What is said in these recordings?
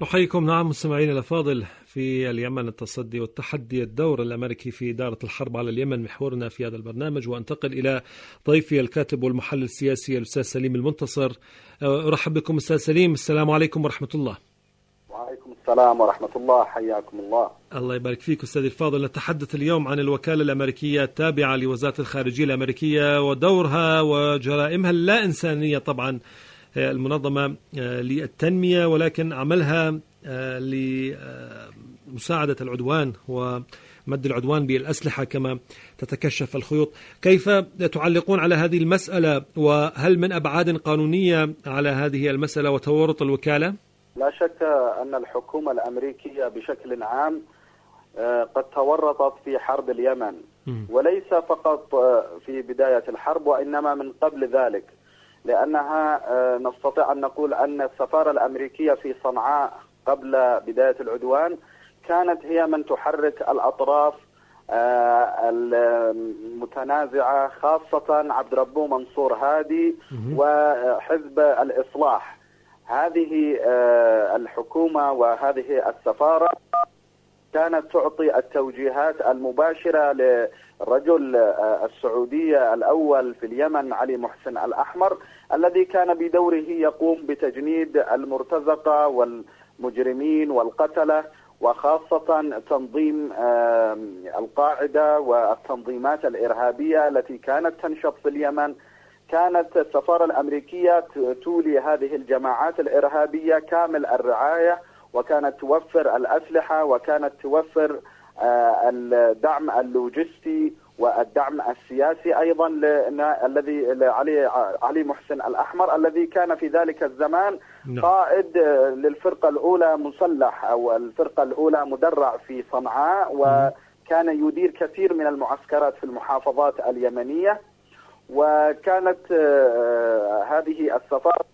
أحييكم. نعم مستمعين الأفاضل، في اليمن التصدي والتحدي، الدور الأمريكي في إدارة الحرب على اليمن محورنا في هذا البرنامج. وأنتقل إلى ضيفي الكاتب والمحلل السياسي الأستاذ سليم المنتصر. أرحب بكم أستاذ سليم، السلام عليكم ورحمة الله. وعليكم السلام ورحمة الله، حياكم الله. الله يبارك فيك أستاذ الفاضل. نتحدث اليوم عن الوكالة الأمريكية التابعة لوزارة الخارجية الأمريكية ودورها وجرائمها اللا إنسانية طبعا، المنظمة للتنمية، ولكن عملها لمساعدة العدوان ومد العدوان بالأسلحة كما تتكشف الخيوط. كيف تعلقون على هذه المسألة، وهل من أبعاد قانونية على هذه المسألة وتورط الوكالة؟ لا شك أن الحكومة الأمريكية بشكل عام قد تورطت في حرب اليمن، وليس فقط في بداية الحرب وإنما من قبل ذلك، لأنها نستطيع أن نقول أن السفارة الأمريكية في صنعاء قبل بداية العدوان كانت هي من تحرك الأطراف المتنازعة، خاصة عبد ربه منصور هادي وحزب الإصلاح. هذه الحكومة وهذه السفارة كانت تعطي التوجيهات المباشرة للرجل السعودي الأول في اليمن علي محسن الأحمر، الذي كان بدوره يقوم بتجنيد المرتزقة والمجرمين والقتلة، وخاصة تنظيم القاعدة والتنظيمات الإرهابية التي كانت تنشط في اليمن. كانت السفارة الأمريكية تولي هذه الجماعات الإرهابية كامل الرعاية، وكانت توفر الأسلحة، وكانت توفر الدعم اللوجستي والدعم السياسي أيضا الذي علي محسن الأحمر، الذي كان في ذلك الزمان قائد للفرقة الأولى مسلح، أو الفرقة الأولى مدرع في صنعاء، وكان يدير كثير من المعسكرات في المحافظات اليمنية. وكانت هذه السفارة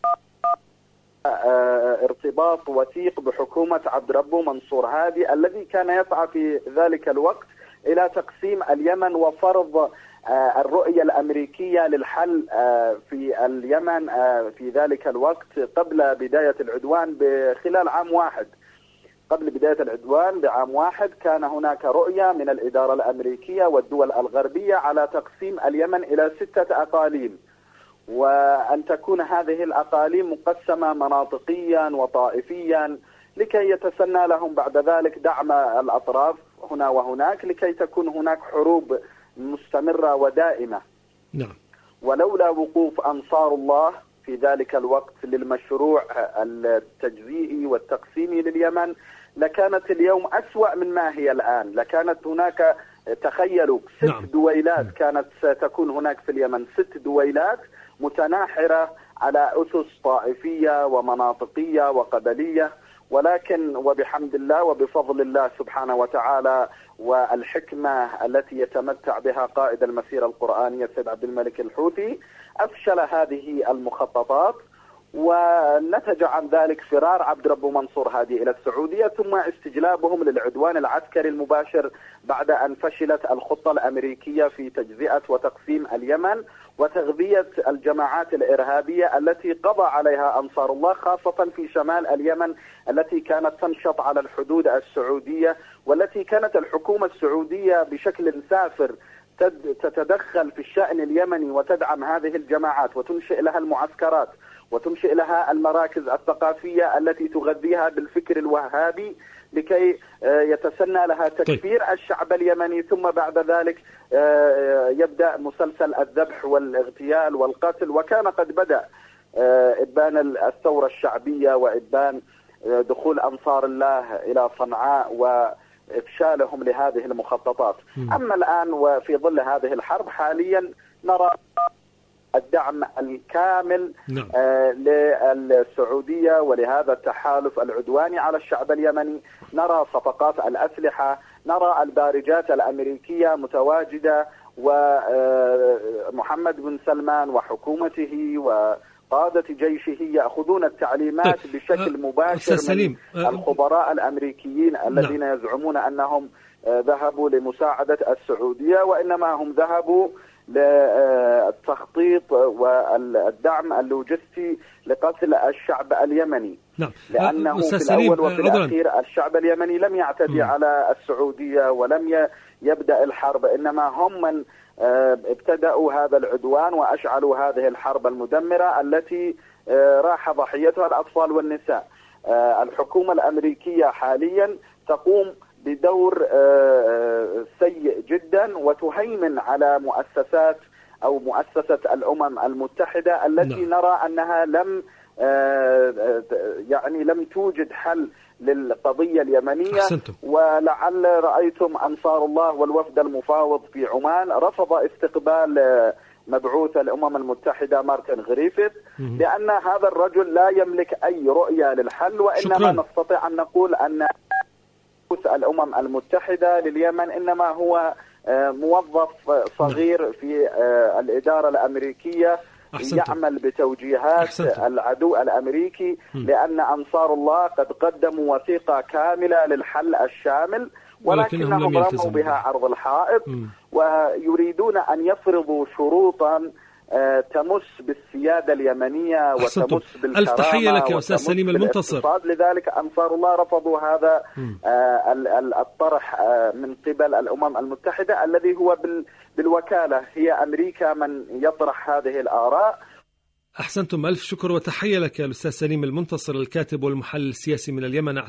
ارتباط وثيق بحكومة عبد ربه منصور هادي، الذي كان يسعى في ذلك الوقت إلى تقسيم اليمن وفرض الرؤية الأمريكية للحل في اليمن في ذلك الوقت قبل بداية العدوان بخلال عام واحد. قبل بداية العدوان بعام واحد كان هناك رؤية من الإدارة الأمريكية والدول الغربية على تقسيم اليمن إلى 6 أقاليم، وأن تكون هذه الأقاليم مقسمة مناطقيا وطائفيا لكي يتسنى لهم بعد ذلك دعم الأطراف هنا وهناك، لكي تكون هناك حروب مستمرة ودائمة. نعم. ولولا وقوف أنصار الله في ذلك الوقت للمشروع التجزئي والتقسيمي لليمن لكانت اليوم أسوأ من ما هي الآن. لكانت هناك، تخيلوا، 6 دويلات كانت ستكون هناك في اليمن، 6 دويلات متناحرة على أسس طائفية ومناطقية وقبلية. ولكن وبحمد الله وبفضل الله سبحانه وتعالى والحكمة التي يتمتع بها قائد المسيرة القرآنية السيد عبد الملك الحوثي، أفشل هذه المخططات، ونتج عن ذلك فرار عبد ربه منصور هادي إلى السعودية، ثم استجلابهم للعدوان العسكري المباشر بعد أن فشلت الخطة الأمريكية في تجزئة وتقسيم اليمن وتغذية الجماعات الإرهابية التي قضى عليها أنصار الله، خاصة في شمال اليمن التي كانت تنشط على الحدود السعودية، والتي كانت الحكومة السعودية بشكل سافر تتدخل في الشأن اليمني وتدعم هذه الجماعات وتنشئ لها المعسكرات وتنشئ لها المراكز الثقافية التي تغذيها بالفكر الوهابي لكي يتسنى لها تكفير الشعب اليمني، ثم بعد ذلك يبدأ مسلسل الذبح والاغتيال والقتل. وكان قد بدأ إبان الثورة الشعبية وإبان دخول أنصار الله إلى صنعاء وإفشالهم لهذه المخططات. أما الآن وفي ظل هذه الحرب حاليا نرى الدعم الكامل للسعودية ولهذا التحالف العدواني على الشعب اليمني. نرى صفقات الأسلحة، نرى البارجات الأمريكية متواجدة، ومحمد بن سلمان وحكومته وقادة جيشه يأخذون التعليمات بشكل مباشر من الخبراء الأمريكيين الذين يزعمون أنهم ذهبوا لمساعدة السعودية، وإنما هم ذهبوا للتخطيط والدعم اللوجستي لقتل الشعب اليمني. نعم. لأنه في الأول وفي الأخير الشعب اليمني لم يعتدي على السعودية ولم يبدأ الحرب، إنما هم من ابتدأوا هذا العدوان وأشعلوا هذه الحرب المدمرة التي راح ضحيتها الأطفال والنساء. الحكومة الأمريكية حاليا تقوم بدور سيء جدا وتهيمن على مؤسسات أو مؤسسة الأمم المتحدة التي نرى أنها لم توجد حل للقضية اليمنية. أحسنتم. ولعل رأيتم أنصار الله والوفد المفاوض في عمان رفض استقبال مبعوث الأمم المتحدة مارتن غريفيث، لأن هذا الرجل لا يملك أي رؤية للحل، وإنما نستطيع أن نقول أن الأمم المتحدة لليمن إنما هو موظف صغير في الإدارة الأمريكية يعمل بتوجيهات العدو الأمريكي، لأن أنصار الله قد قدموا وثيقة كاملة للحل الشامل ولكنهم رموا بها عرض الحائط ويريدون أن يفرضوا شروطا تمس بالسيادة اليمنية وتمس بالكرامة وتمس بالاقتصاد. لذلك أنصار الله رفضوا هذا الطرح من قبل الأمم المتحدة الذي هو بالوكالة هي أمريكا من يطرح هذه الآراء. أحسنتم، ألف شكر وتحية لك الأستاذ سليم المنتصر، الكاتب والمحلل السياسي من اليمن.